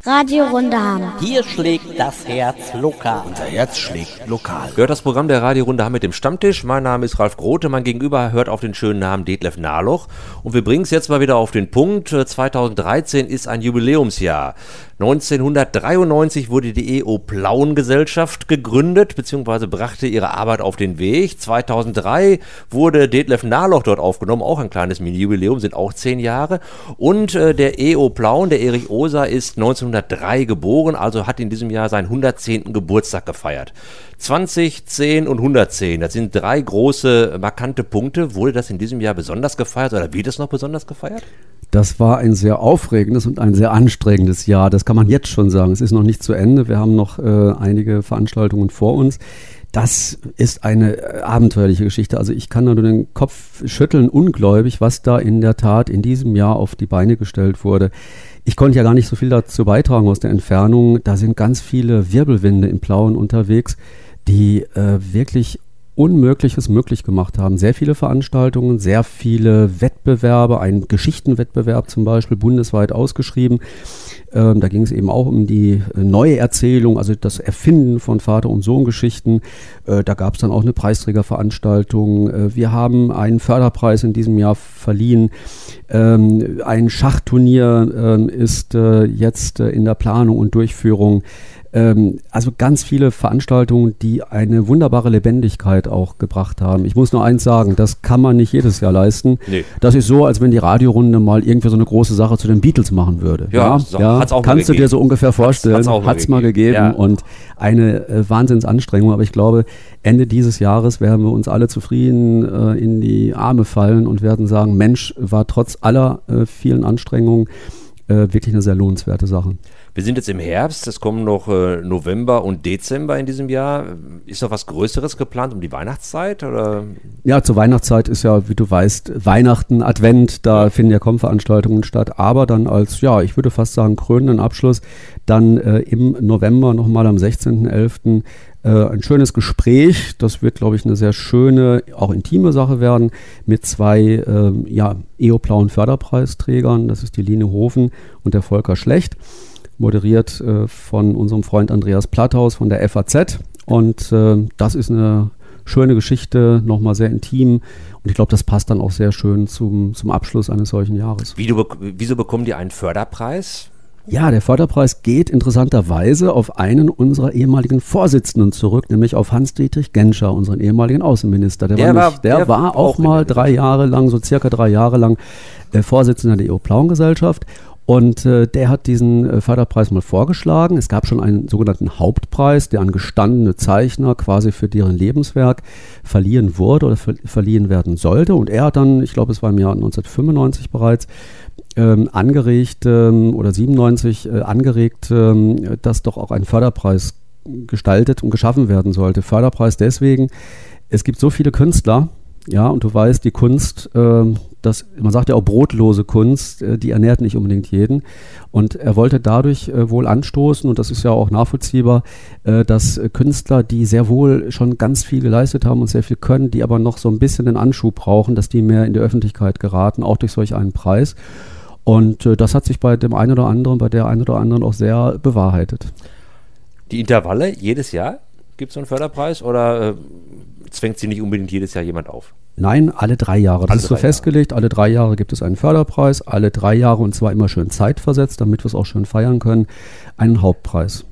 Radiorunde Hamm. Hier schlägt das Herz lokal. Unser Herz schlägt lokal. Hört das Programm der Radiorunde Hamm mit dem Stammtisch. Mein Name ist Ralf Grote, mein Gegenüber hört auf den schönen Namen Detlef Nahloch. Und wir bringen es jetzt mal wieder auf den Punkt. 2013 ist ein Jubiläumsjahr. 1993 wurde die E.O. Plauen Gesellschaft gegründet, beziehungsweise brachte ihre Arbeit auf den Weg. 2003 wurde Detlef Nahloch dort aufgenommen, auch ein kleines Mini-Jubiläum, sind auch 10 Jahre. Und der E.O. Plauen, der Erich Oser, ist 1903 geboren, also hat in diesem Jahr seinen 110. Geburtstag gefeiert. 20, 10 und 110, das sind 3 große, markante Punkte. Wurde das in diesem Jahr besonders gefeiert oder wird es noch besonders gefeiert? Das war ein sehr aufregendes und ein sehr anstrengendes Jahr, das kann man jetzt schon sagen. Es ist noch nicht zu Ende, wir haben noch einige Veranstaltungen vor uns. Das ist eine abenteuerliche Geschichte. Also ich kann nur den Kopf schütteln, ungläubig, was da in der Tat in diesem Jahr auf die Beine gestellt wurde. Ich konnte ja gar nicht so viel dazu beitragen aus der Entfernung. Da sind ganz viele Wirbelwinde im Plauen unterwegs, die wirklich Unmögliches möglich gemacht haben. Sehr viele Veranstaltungen, sehr viele Wettbewerbe, ein Geschichtenwettbewerb zum Beispiel, bundesweit ausgeschrieben. Da ging es eben auch um die neue Erzählung, also das Erfinden von Vater- und Sohn-Geschichten. Da gab es dann auch eine Preisträgerveranstaltung. Wir haben einen Förderpreis in diesem Jahr verliehen. Ein Schachturnier ist jetzt in der Planung und Durchführung. Also ganz viele Veranstaltungen, die eine wunderbare Lebendigkeit auch gebracht haben. Ich muss nur eins sagen, das kann man nicht jedes Jahr leisten. Nee. Das ist so, als wenn die Radiorunde mal irgendwie so eine große Sache zu den Beatles machen würde. Ja, hat's auch kannst du dir so ungefähr vorstellen. Hat's mal gegeben ja. Und eine Wahnsinnsanstrengung. Aber ich glaube, Ende dieses Jahres werden wir uns alle zufrieden in die Arme fallen und werden sagen, Mensch, war trotz aller vielen Anstrengungen wirklich eine sehr lohnenswerte Sache. Wir sind jetzt im Herbst, es kommen noch November und Dezember in diesem Jahr. Ist noch was Größeres geplant um die Weihnachtszeit? Oder? Ja, zur Weihnachtszeit ist ja, wie du weißt, Weihnachten, Advent, da finden ja kaum Veranstaltungen statt. Aber dann als, ja, ich würde fast sagen, krönenden Abschluss, dann im November nochmal am 16.11. Ein schönes Gespräch. Das wird, glaube ich, eine sehr schöne, auch intime Sache werden mit 2 E.O. Plauen Förderpreisträgern. Das ist die Line Hofen und der Volker Schlecht. Moderiert von unserem Freund Andreas Platthaus von der FAZ. Und das ist eine schöne Geschichte, nochmal sehr intim. Und ich glaube, das passt dann auch sehr schön zum Abschluss eines solchen Jahres. Wieso bekommen die einen Förderpreis? Ja, der Förderpreis geht interessanterweise auf einen unserer ehemaligen Vorsitzenden zurück, nämlich auf Hans-Dietrich Genscher, unseren ehemaligen Außenminister. Der war auch mal 3 Jahre lang, so circa 3 Jahre lang, Vorsitzender der E.O. Plauen Gesellschaft. Und der hat diesen Förderpreis mal vorgeschlagen. Es gab schon einen sogenannten Hauptpreis, der an gestandene Zeichner quasi für deren Lebenswerk verliehen wurde oder verliehen werden sollte. Und er hat dann, ich glaube es war im Jahr 1995 bereits, angeregt oder 97 angeregt, dass doch auch ein Förderpreis gestaltet und geschaffen werden sollte. Förderpreis deswegen, es gibt so viele Künstler, ja, und du weißt, die Kunst, man sagt ja auch brotlose Kunst, die ernährt nicht unbedingt jeden. Und er wollte dadurch wohl anstoßen, und das ist ja auch nachvollziehbar, dass Künstler, die sehr wohl schon ganz viel geleistet haben und sehr viel können, die aber noch so ein bisschen den Anschub brauchen, dass die mehr in die Öffentlichkeit geraten, auch durch solch einen Preis. Und das hat sich bei dem einen oder anderen, bei der einen oder anderen auch sehr bewahrheitet. Die Intervalle, jedes Jahr gibt es so einen Förderpreis oder zwängt sie nicht unbedingt jedes Jahr jemand auf? Nein, alle 3 Jahre. Das ist so festgelegt. Alle 3 Jahre gibt es einen Förderpreis. Alle 3 Jahre, und zwar immer schön zeitversetzt, damit wir es auch schön feiern können, einen Hauptpreis.